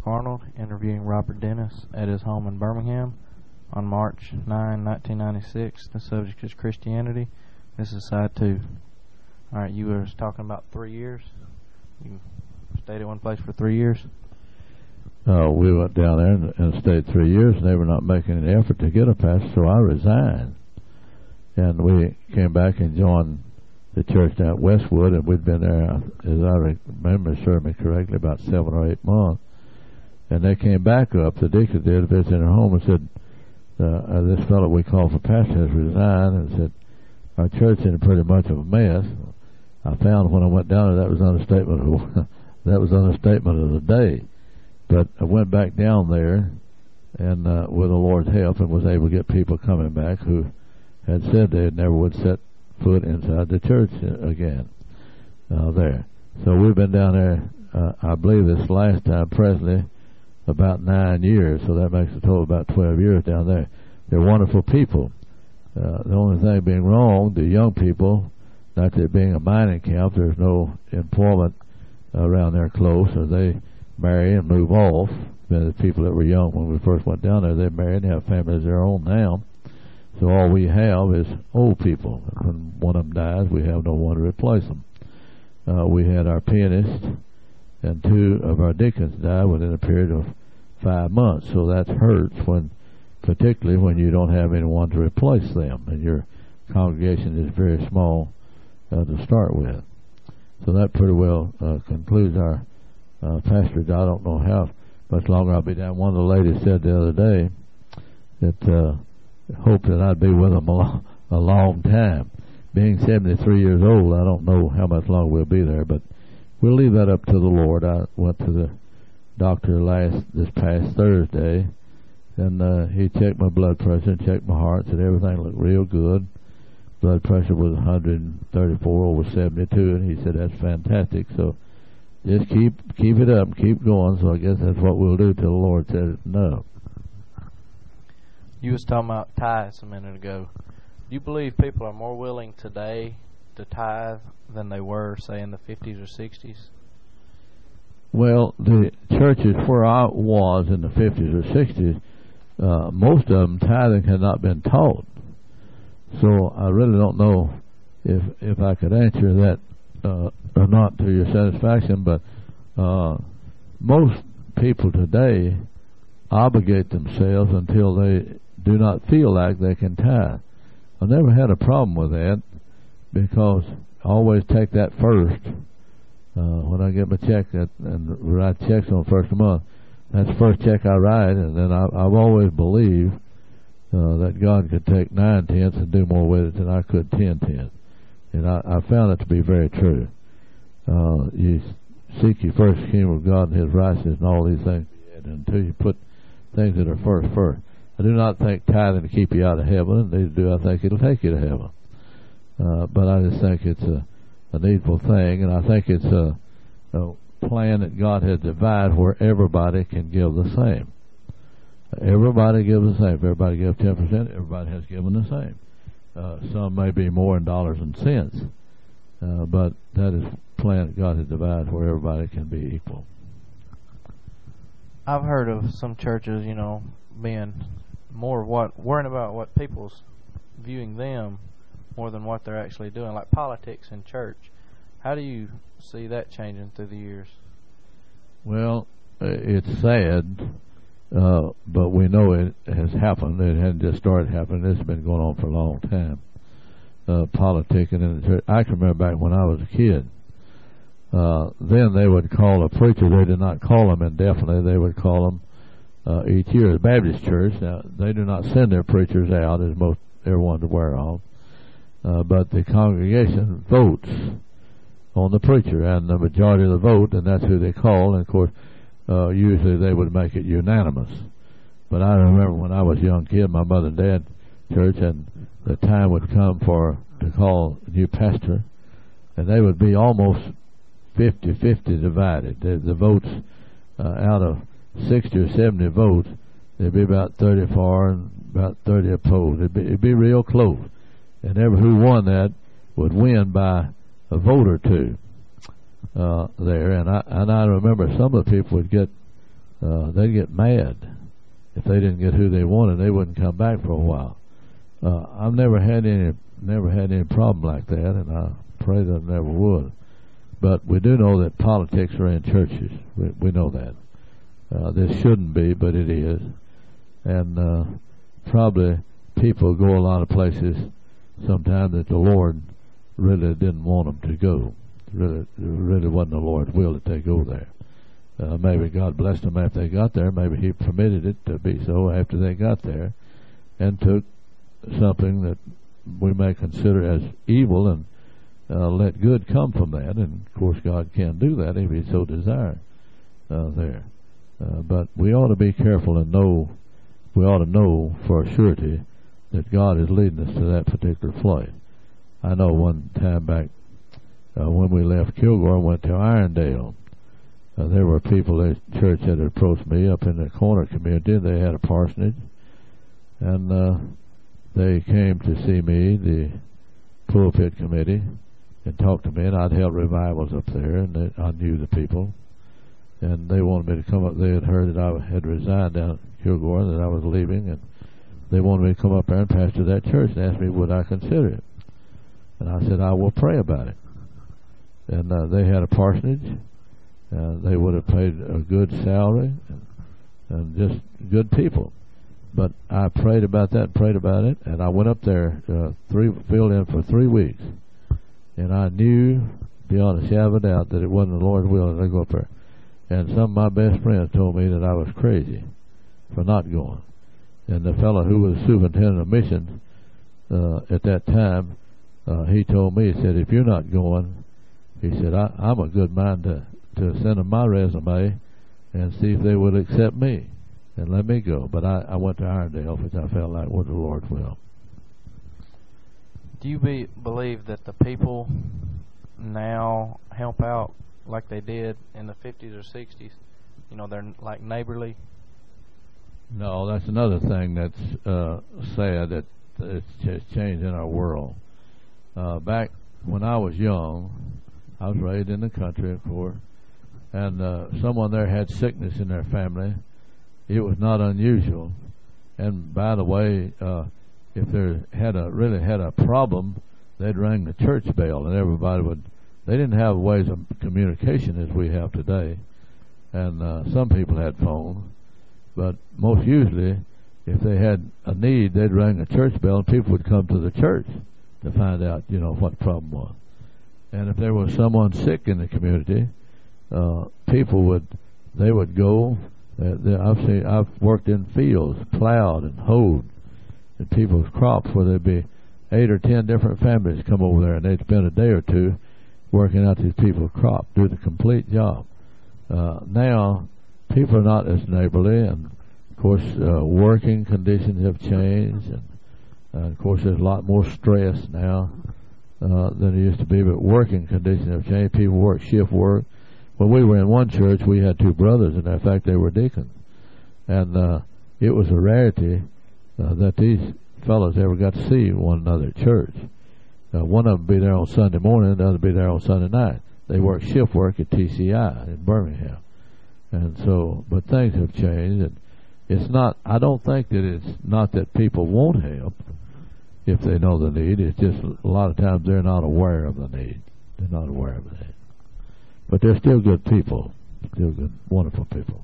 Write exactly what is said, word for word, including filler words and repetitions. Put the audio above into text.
Arnold interviewing Robert Dennis at his home in Birmingham on March ninth, nineteen ninety-six. The subject is Christianity. This is side two. Alright, you were talking about three years. You stayed at one place for three years? Uh, we went down there and, and stayed three years, and they were not making an effort to get a pastor, so I resigned. And we came back and joined the church down at Westwood, and we'd been there, as I remember, served me correctly, about seven or eight months. And they came back up, the deacon did, visiting our home, and said, uh, uh, this fellow we called for pastor has resigned, and said, our church is in pretty much of a mess. I found when I went down there, that was understatement of, that was understatement of the day. But I went back down there, and uh, with the Lord's help, and was able to get people coming back who had said they never would set foot inside the church again uh, there. So we've been down there, uh, I believe this last time, presently, about nine years, so that makes a total of about twelve years down there. They're wonderful people. Uh, the only thing being wrong, the young people, not that being a mining camp, there's no employment around there close, so they marry and move off. The people that were young when we first went down there, they married and have families of their own now. So all we have is old people. When one of them dies, we have no one to replace them. Uh, we had our pianist and two of our deacons die within a period of five months. So that hurts, when, particularly when you don't have anyone to replace them, and your congregation is very small uh, to start with. So that pretty well uh, concludes our uh, pastorage. I don't know how much longer I'll be down. One of the ladies said the other day that uh, hoped that I'd be with them a, lo- a long time. Being seventy-three years old, I don't know how much longer we'll be there, but we'll leave that up to the Lord. I went to the doctor last this past Thursday, and uh, he checked my blood pressure and checked my heart, said everything looked real good. Blood pressure was one thirty-four over seventy-two, and he said that's fantastic. So just keep keep it up, keep going. So I guess that's what we'll do till the Lord says no. You was talking about tithes a minute ago. Do you believe people are more willing today to tithe than they were, say, in the fifties or sixties? Well, the churches where I was in the fifties or sixties, uh, most of them tithing had not been taught. So I really don't know if if I could answer that uh, or not to your satisfaction, but uh, most people today obligate themselves until they do not feel like they can tithe. I never had a problem with that, because I always take that first. Uh, when I get my check that, and write checks on the first of the month, that's the first check I write, and then I, I've always believed uh, that God could take nine tenths and do more with it than I could ten tenths. And I, I found it to be very true. Uh, you seek ye first the kingdom of God and His righteousness, and all these things be added until you put things that are first first. I do not think tithing to keep you out of heaven. Neither do I think it'll take you to heaven. Uh, but I just think it's a, a needful thing, and I think it's a, a plan that God has divided where everybody can give the same. Everybody gives the same. If everybody gives ten percent, everybody has given the same. Uh, some may be more in dollars and cents, uh, but that is a plan that God has divided where everybody can be equal. I've heard of some churches, you know, being more what worrying about what people's viewing them more than what they're actually doing, like politics in church. How do you see that changing through the years? Well, it's sad, uh, but we know it has happened. It hadn't just started happening. This has been going on for a long time. Uh, politicking in the church. I can remember back when I was a kid. Uh, then they would call a preacher. They did not call them indefinitely. They would call them uh, each year. The Baptist church, now, they do not send their preachers out, as most everyone's aware of. Uh, but the congregation votes on the preacher, and the majority of the vote, and that's who they call. And of course, uh, usually they would make it unanimous. But I remember when I was a young kid, my mother and dad church, and the time would come for to call a new pastor, and they would be almost fifty-fifty divided. The, the votes uh, out of sixty or seventy votes, there'd be about thirty for and about thirty opposed. It'd be, it'd be real close. And ever who won that would win by a vote or two uh, there. And I and I remember some of the people would get uh, they'd get mad if they didn't get who they wanted. They wouldn't come back for a while. Uh, I've never had any, never had any problem like that, and I pray that I never would. But we do know that politics are in churches. We, we know that. Uh, this shouldn't be, but it is. And uh, probably people go a lot of places sometimes that the Lord really didn't want them to go. Really, really wasn't the Lord's will that they go there. Uh, maybe God blessed them after they got there. Maybe He permitted it to be so after they got there, and took something that we may consider as evil and uh, let good come from that. And of course, God can do that if He so desires. Uh, there, uh, but we ought to be careful and know. We ought to know for a surety that God is leading us to that particular place. I know one time back uh, when we left Kilgore and went to Irondale, uh, there were people at church that had approached me up in the corner community. They had a parsonage, and uh, they came to see me, the pulpit committee, and talked to me. And I'd held revivals up there, and they, I knew the people, and they wanted me to come up. They had heard that I had resigned down at Kilgore, that I was leaving, and they wanted me to come up there and pastor that church, and asked me would I consider it. And I said, I will pray about it. And uh, they had a parsonage. Uh, they would have paid a good salary and, and just good people. But I prayed about that, prayed about it, and I went up there, uh, three filled in for three weeks. And I knew, beyond a shadow of a doubt, that it wasn't the Lord's will that I go up there. And some of my best friends told me that I was crazy for not going. And the fellow who was superintendent of missions uh, at that time, uh, he told me, he said, if you're not going, he said, I, I'm a good mind to, to send them my resume and see if they would accept me and let me go. But I, I went to Irondale, which I felt like was the Lord's will. Do you be, believe that the people now help out like they did in the fifties or sixties? You know, they're like neighborly. No, that's another thing that's uh, sad that it's just changed in our world. Uh, back when I was young, I was raised in the country, of course, and uh, someone there had sickness in their family. It was not unusual. And by the way, uh, if they had a really had a problem, they'd ring the church bell, and everybody would. They didn't have ways of communication as we have today, and uh, some people had phones. But most usually, if they had a need, they'd ring a church bell, and people would come to the church to find out, you know, what the problem was. And if there was someone sick in the community, uh, people would, they would go. Uh, they, I've seen, I've worked in fields, plowed and hoed, in people's crops, where there'd be eight or ten different families come over there, and they'd spend a day or two working out these people's crop, do the complete job. Uh, now, people are not as neighborly, and of course, uh, working conditions have changed, and uh, of course, there's a lot more stress now uh, than there used to be. But working conditions have changed. People work shift work. When we were in one church, we had two brothers, and in fact, they were deacons, and uh, it was a rarity uh, that these fellows ever got to see one another at church. Uh, one of them would be there on Sunday morning, the other would be there on Sunday night. They worked shift work at T C I in Birmingham. And so, but things have changed, and it's not, I don't think that it's not that people won't help if they know the need. It's just a lot of times they're not aware of the need. They're not aware of the need. But they're still good people, still good, wonderful people.